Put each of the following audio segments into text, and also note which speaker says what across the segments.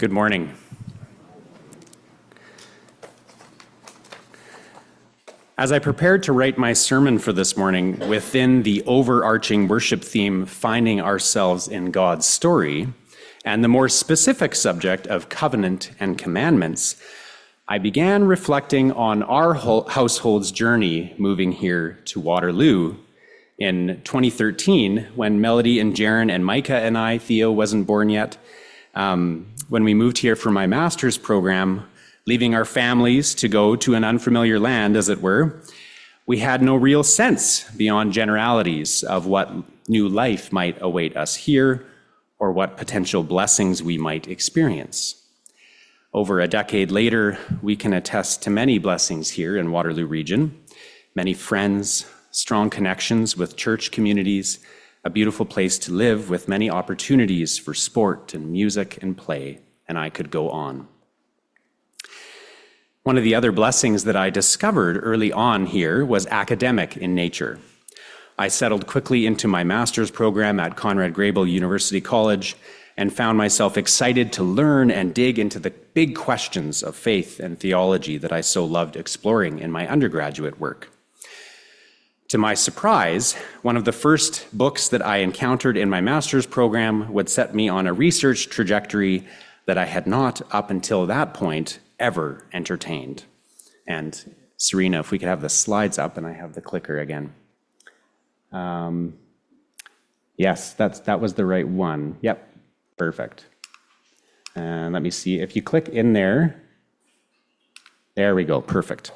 Speaker 1: Good morning. As I prepared to write my sermon for this morning within the overarching worship theme, finding ourselves in God's story, and the more specific subject of covenant and commandments, I began reflecting on our household's journey moving here to Waterloo in 2013, when Melody and Jaron and Micah and I, Theo wasn't born yet, when we moved here for my master's program, leaving our families to go to an unfamiliar land, as it were. We had no real sense beyond generalities of what new life might await us here or what potential blessings we might experience. Over a decade later, we can attest to many blessings here in Waterloo region, many friends, strong connections with church communities, a beautiful place to live with many opportunities for sport and music and play, and I could go on. One of the other blessings that I discovered early on here was academic in nature. I settled quickly into my master's program at Conrad Grebel University College and found myself excited to learn and dig into the big questions of faith and theology that I so loved exploring in my undergraduate work. To my surprise, one of the first books that I encountered in my master's program would set me on a research trajectory that I had not, up until that point, ever entertained. And Serena, if we could have the slides up, and I have the clicker again. Yes, that was the right one. Yep, perfect. And let me see, if you click in there, there we go, perfect.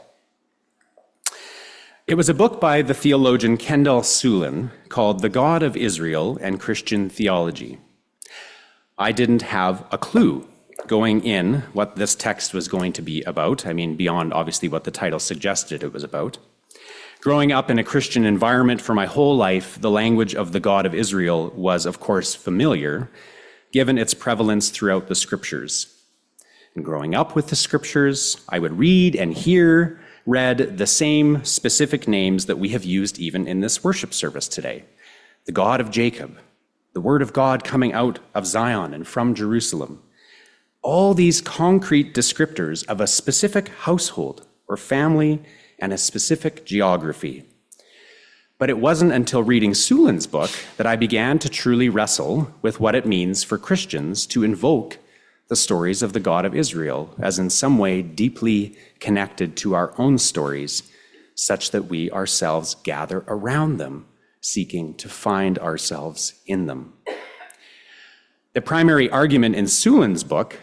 Speaker 1: It was a book by the theologian Kendall Sulin called The God of Israel and Christian Theology. I didn't have a clue going in what this text was going to be about. I mean, beyond obviously what the title suggested it was about. Growing up in a Christian environment for my whole life, the language of the God of Israel was, of course, familiar, given its prevalence throughout the scriptures. And growing up with the scriptures, I would read and hear read the same specific names that we have used even in this worship service today. The God of Jacob, the word of God coming out of Zion and from Jerusalem. All these concrete descriptors of a specific household or family and a specific geography. But it wasn't until reading Sulin's book that I began to truly wrestle with what it means for Christians to invoke the stories of the God of Israel as in some way deeply connected to our own stories, such that we ourselves gather around them, seeking to find ourselves in them. The primary argument in Sulin's book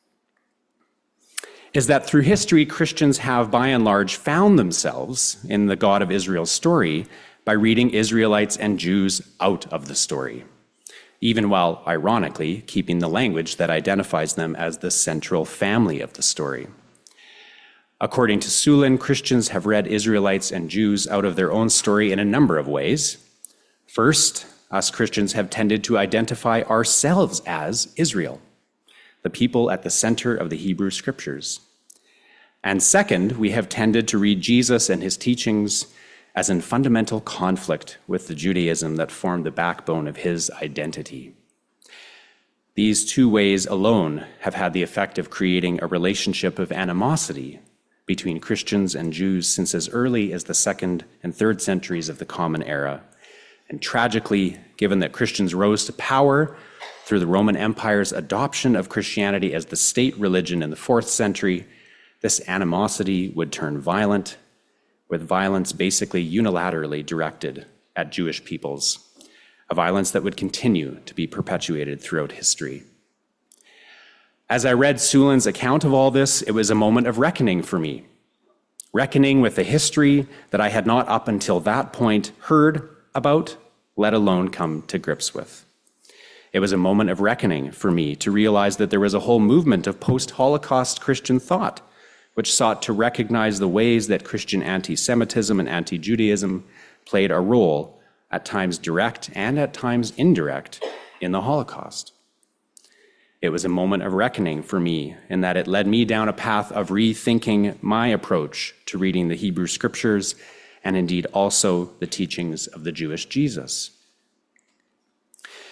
Speaker 1: is that through history, Christians have by and large found themselves in the God of Israel's story by reading Israelites and Jews out of the story, even while, ironically, keeping the language that identifies them as the central family of the story. According to Sulin, Christians have read Israelites and Jews out of their own story in a number of ways. First, us Christians have tended to identify ourselves as Israel, the people at the center of the Hebrew Scriptures. And second, we have tended to read Jesus and his teachings as in fundamental conflict with the Judaism that formed the backbone of his identity. These two ways alone have had the effect of creating a relationship of animosity between Christians and Jews since as early as the 2nd and 3rd centuries of the Common Era. And tragically, given that Christians rose to power through the Roman Empire's adoption of Christianity as the state religion in the 4th century, this animosity would turn violent, with violence basically unilaterally directed at Jewish peoples, a violence that would continue to be perpetuated throughout history. As I read Sulin's account of all this, it was a moment of reckoning for me, reckoning with a history that I had not up until that point heard about, let alone come to grips with. It was a moment of reckoning for me to realize that there was a whole movement of post-Holocaust Christian thought which sought to recognize the ways that Christian anti-Semitism and anti-Judaism played a role, at times direct and at times indirect, in the Holocaust. It was a moment of reckoning for me in that it led me down a path of rethinking my approach to reading the Hebrew Scriptures and indeed also the teachings of the Jewish Jesus.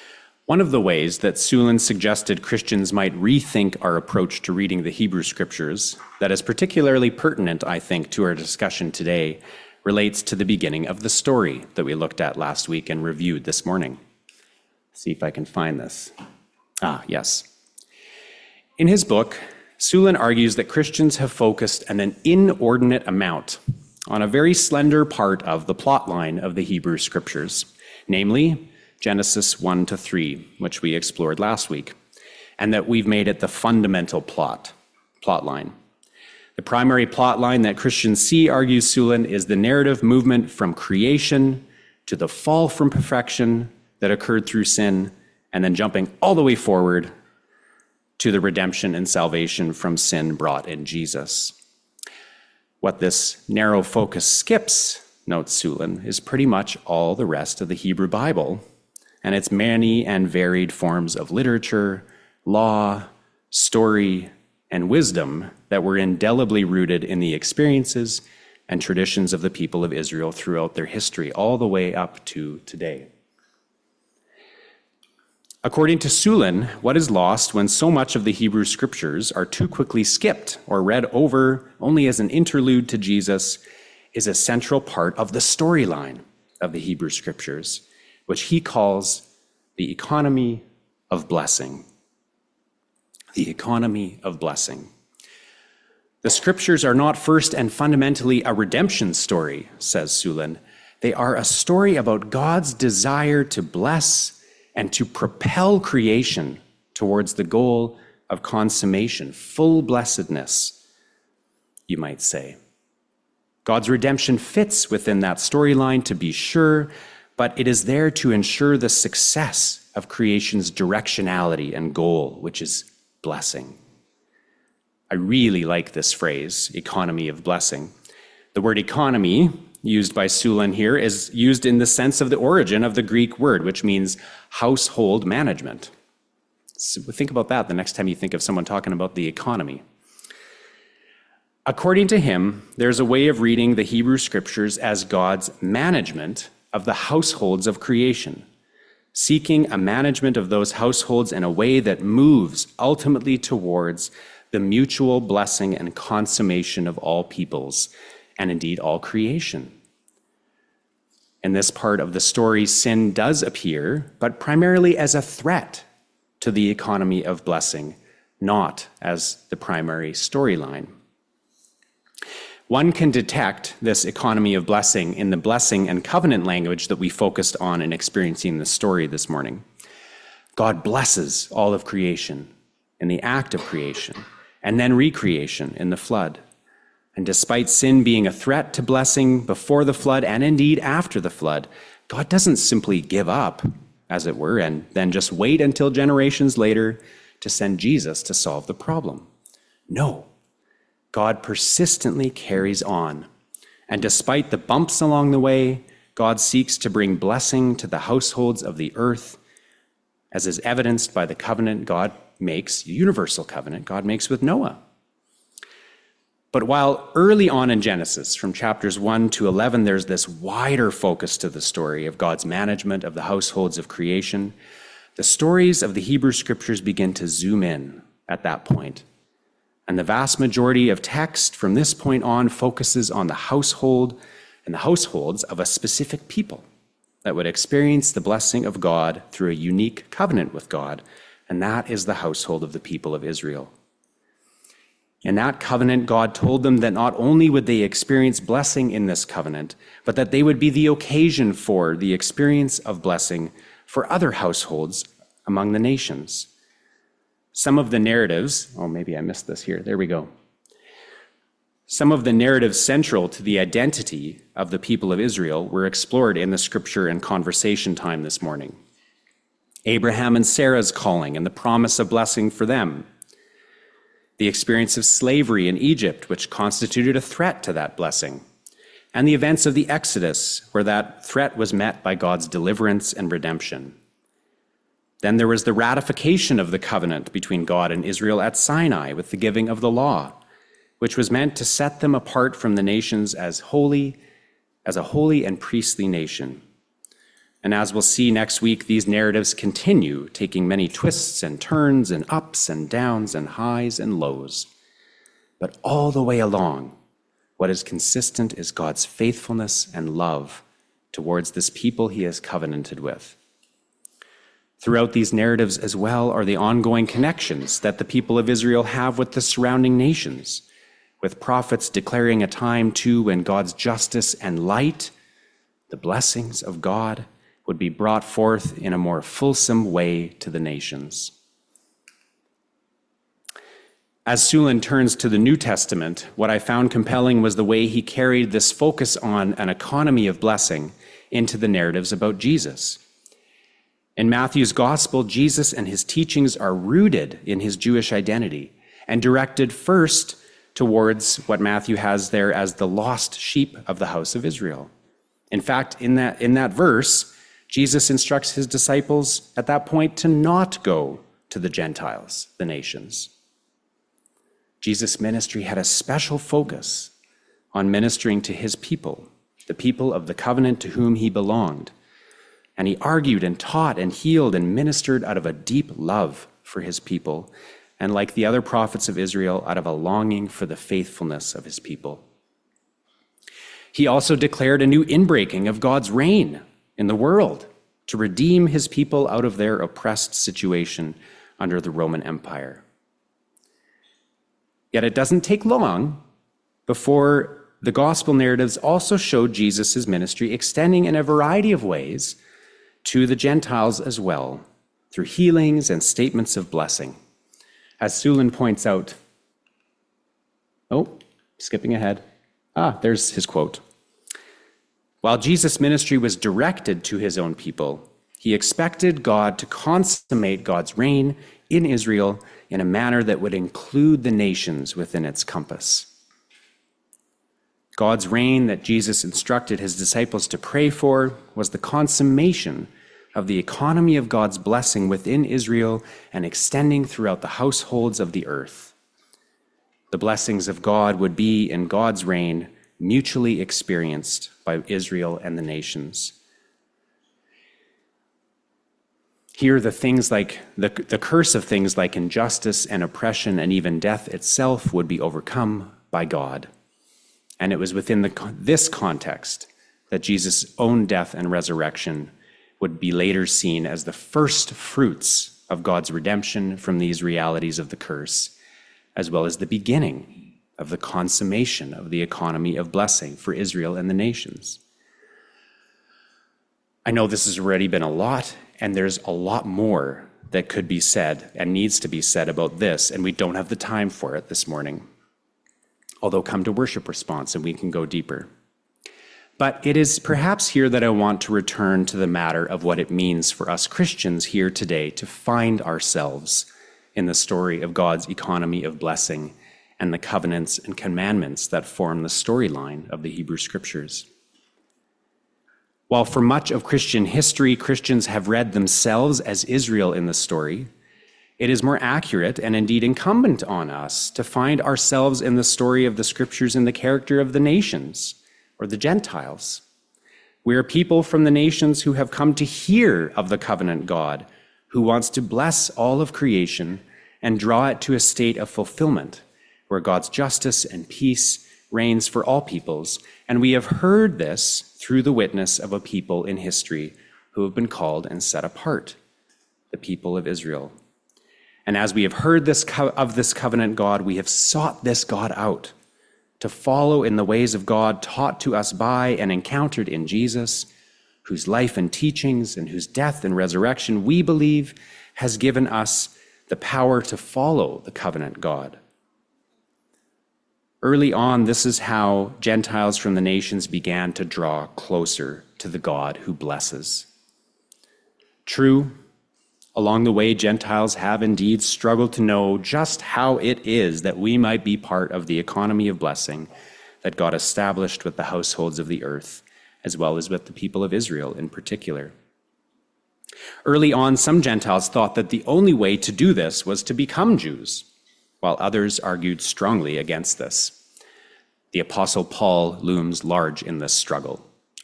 Speaker 1: One of the ways that Sulen suggested Christians might rethink our approach to reading the Hebrew Scriptures that is particularly pertinent, I think, to our discussion today relates to the beginning of the story that we looked at last week and reviewed this morning. See if I can find this. Yes. In his book, Sulen argues that Christians have focused an inordinate amount on a very slender part of the plot line of the Hebrew Scriptures, namely Genesis 1 to 3, which we explored last week, and that we've made it the fundamental plot line. The primary plot line that Christians see, argues Sulen, is the narrative movement from creation to the fall from perfection that occurred through sin, and then jumping all the way forward to the redemption and salvation from sin brought in Jesus. What this narrow focus skips, notes Sulen, is pretty much all the rest of the Hebrew Bible and its many and varied forms of literature, law, story, and wisdom that were indelibly rooted in the experiences and traditions of the people of Israel throughout their history, all the way up to today. According to Sulen, what is lost when so much of the Hebrew Scriptures are too quickly skipped or read over only as an interlude to Jesus is a central part of the storyline of the Hebrew Scriptures, which he calls the economy of blessing. The economy of blessing. The Scriptures are not first and fundamentally a redemption story, says Sulen. They are a story about God's desire to bless and to propel creation towards the goal of consummation, full blessedness, you might say. God's redemption fits within that storyline, to be sure, but it is there to ensure the success of creation's directionality and goal, which is blessing. I really like this phrase, economy of blessing. The word economy, used by Sulen here, is used in the sense of the origin of the Greek word, which means household management. So think about that the next time you think of someone talking about the economy. According to him, there's a way of reading the Hebrew Scriptures as God's management of the households of creation, seeking a management of those households in a way that moves ultimately towards the mutual blessing and consummation of all peoples, and indeed all creation. In this part of the story, sin does appear, but primarily as a threat to the economy of blessing, not as the primary storyline. One can detect this economy of blessing in the blessing and covenant language that we focused on in experiencing the story this morning. God blesses all of creation in the act of creation, and then recreation in the flood. And despite sin being a threat to blessing before the flood and indeed after the flood, God doesn't simply give up, as it were, and then just wait until generations later to send Jesus to solve the problem. No. God persistently carries on. And despite the bumps along the way, God seeks to bring blessing to the households of the earth, as is evidenced by the covenant God makes, universal covenant God makes with Noah. But while early on in Genesis, from chapters 1 to 11, there's this wider focus to the story of God's management of the households of creation, the stories of the Hebrew Scriptures begin to zoom in at that point. And the vast majority of text from this point on focuses on the household and the households of a specific people that would experience the blessing of God through a unique covenant with God, and that is the household of the people of Israel. In that covenant, God told them that not only would they experience blessing in this covenant, but that they would be the occasion for the experience of blessing for other households among the nations. Some of the narratives, maybe I missed this here. There we go. Some of the narratives central to the identity of the people of Israel were explored in the scripture and conversation time this morning. Abraham and Sarah's calling and the promise of blessing for them. The experience of slavery in Egypt, which constituted a threat to that blessing. And the events of the Exodus, where that threat was met by God's deliverance and redemption. Then there was the ratification of the covenant between God and Israel at Sinai with the giving of the law, which was meant to set them apart from the nations as a holy and priestly nation. And as we'll see next week, these narratives continue, taking many twists and turns and ups and downs and highs and lows. But all the way along, what is consistent is God's faithfulness and love towards this people he has covenanted with. Throughout these narratives as well are the ongoing connections that the people of Israel have with the surrounding nations, with prophets declaring a time too when God's justice and light, the blessings of God, would be brought forth in a more fulsome way to the nations. As Sulen turns to the New Testament, what I found compelling was the way he carried this focus on an economy of blessing into the narratives about Jesus. In Matthew's gospel, Jesus and his teachings are rooted in his Jewish identity and directed first towards what Matthew has there as the lost sheep of the house of Israel. In fact, in that verse, Jesus instructs his disciples at that point to not go to the Gentiles, the nations. Jesus' ministry had a special focus on ministering to his people, the people of the covenant to whom he belonged. And he argued and taught and healed and ministered out of a deep love for his people, and like the other prophets of Israel, out of a longing for the faithfulness of his people. He also declared a new inbreaking of God's reign in the world to redeem his people out of their oppressed situation under the Roman Empire. Yet it doesn't take long before the gospel narratives also show Jesus' ministry extending in a variety of ways to the Gentiles as well, through healings and statements of blessing. As Sulen points out, skipping ahead. There's his quote. While Jesus' ministry was directed to his own people, he expected God to consummate God's reign in Israel in a manner that would include the nations within its compass. God's reign that Jesus instructed his disciples to pray for was the consummation of the economy of God's blessing within Israel and extending throughout the households of the earth. The blessings of God would be in God's reign mutually experienced by Israel and the nations. Here, the things like the curse of things like injustice and oppression and even death itself would be overcome by God. And it was within this context that Jesus' own death and resurrection would be later seen as the first fruits of God's redemption from these realities of the curse, as well as the beginning of the consummation of the economy of blessing for Israel and the nations. I know this has already been a lot, and there's a lot more that could be said and needs to be said about this, and we don't have the time for it this morning. Although come to worship response and we can go deeper. But it is perhaps here that I want to return to the matter of what it means for us Christians here today to find ourselves in the story of God's economy of blessing and the covenants and commandments that form the storyline of the Hebrew Scriptures. While for much of Christian history, Christians have read themselves as Israel in the story, it is more accurate and indeed incumbent on us to find ourselves in the story of the Scriptures in the character of the nations or the Gentiles. We are people from the nations who have come to hear of the covenant God, who wants to bless all of creation and draw it to a state of fulfillment where God's justice and peace reigns for all peoples. And we have heard this through the witness of a people in history who have been called and set apart, the people of Israel. And as we have heard of this covenant God, we have sought this God out to follow in the ways of God taught to us by and encountered in Jesus, whose life and teachings and whose death and resurrection we believe has given us the power to follow the covenant God. Early on, this is how Gentiles from the nations began to draw closer to the God who blesses. True, along the way, Gentiles have indeed struggled to know just how it is that we might be part of the economy of blessing that God established with the households of the earth, as well as with the people of Israel in particular. Early on, some Gentiles thought that the only way to do this was to become Jews, while others argued strongly against this. The Apostle Paul looms large in this struggle,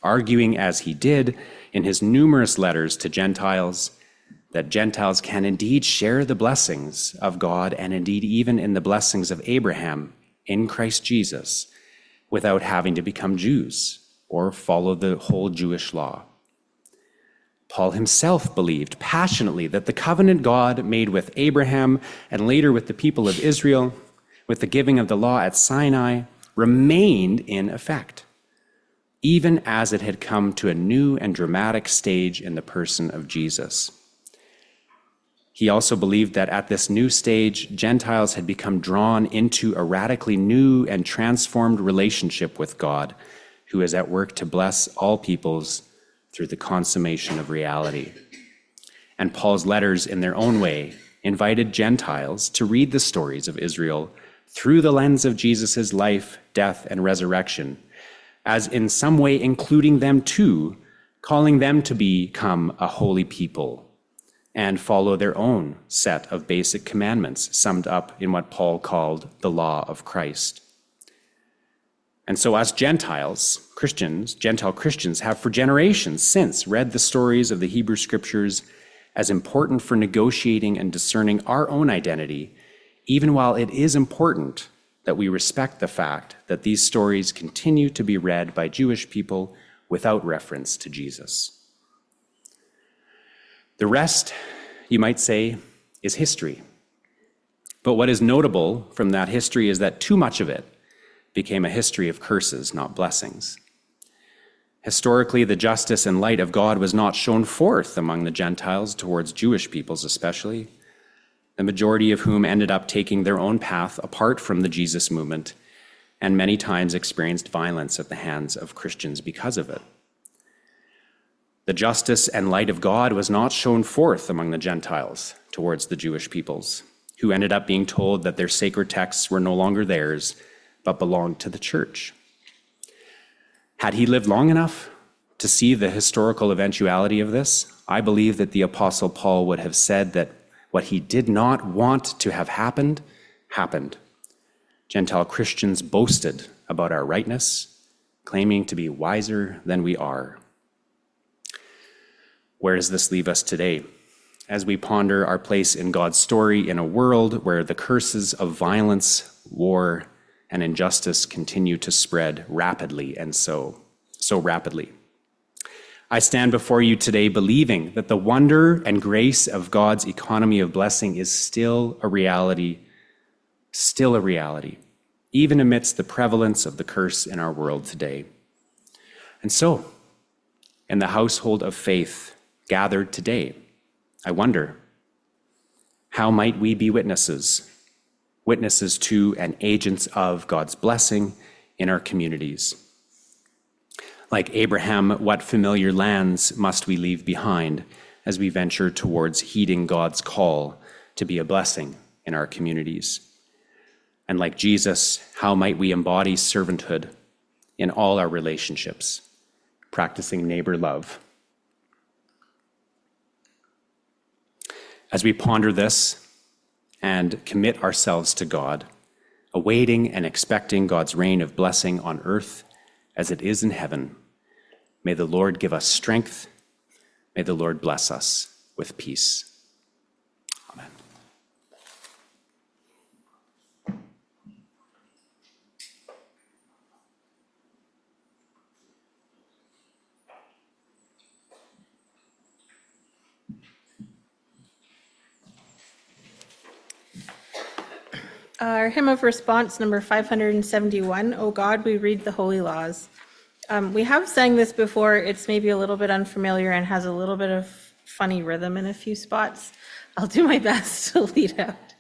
Speaker 1: arguing as he did in his numerous letters to Gentiles, that Gentiles can indeed share the blessings of God and indeed even in the blessings of Abraham in Christ Jesus without having to become Jews or follow the whole Jewish law. Paul himself believed passionately that the covenant God made with Abraham and later with the people of Israel, with the giving of the law at Sinai, remained in effect, even as it had come to a new and dramatic stage in the person of Jesus. He also believed that at this new stage, Gentiles had become drawn into a radically new and transformed relationship with God, who is at work to bless all peoples through the consummation of reality. And Paul's letters, in their own way, invited Gentiles to read the stories of Israel through the lens of Jesus' life, death, and resurrection, as in some way including them too, calling them to become a holy people and follow their own set of basic commandments summed up in what Paul called the law of Christ. And so as Gentiles, Christians, Gentile Christians have for generations since read the stories of the Hebrew Scriptures as important for negotiating and discerning our own identity, even while it is important that we respect the fact that these stories continue to be read by Jewish people without reference to Jesus. The rest, you might say, is history. But what is notable from that history is that too much of it became a history of curses, not blessings. Historically, the justice and light of God was not shown forth among the Gentiles towards Jewish peoples especially, the majority of whom ended up taking their own path apart from the Jesus movement and many times experienced violence at the hands of Christians because of it. The justice and light of God was not shown forth among the Gentiles towards the Jewish peoples, who ended up being told that their sacred texts were no longer theirs, but belonged to the church. Had he lived long enough to see the historical eventuality of this, I believe that the Apostle Paul would have said that what he did not want to have happened, happened. Gentile Christians boasted about our rightness, claiming to be wiser than we are. Where does this leave us today? As we ponder our place in God's story in a world where the curses of violence, war, and injustice continue to spread rapidly and so rapidly. I stand before you today believing that the wonder and grace of God's economy of blessing is still a reality, even amidst the prevalence of the curse in our world today. And so, in the household of faith gathered today, I wonder, how might we be witnesses to and agents of God's blessing in our communities? Like Abraham, what familiar lands must we leave behind as we venture towards heeding God's call to be a blessing in our communities? And like Jesus, how might we embody servanthood in all our relationships, practicing neighbor love? As we ponder this and commit ourselves to God, awaiting and expecting God's reign of blessing on earth as it is in heaven, may the Lord give us strength. May the Lord bless us with peace. Amen.
Speaker 2: Our hymn of response, number 571, O God, we read the holy laws. We have sang this before. It's maybe a little bit unfamiliar and has a little bit of funny rhythm in a few spots. I'll do my best to lead out.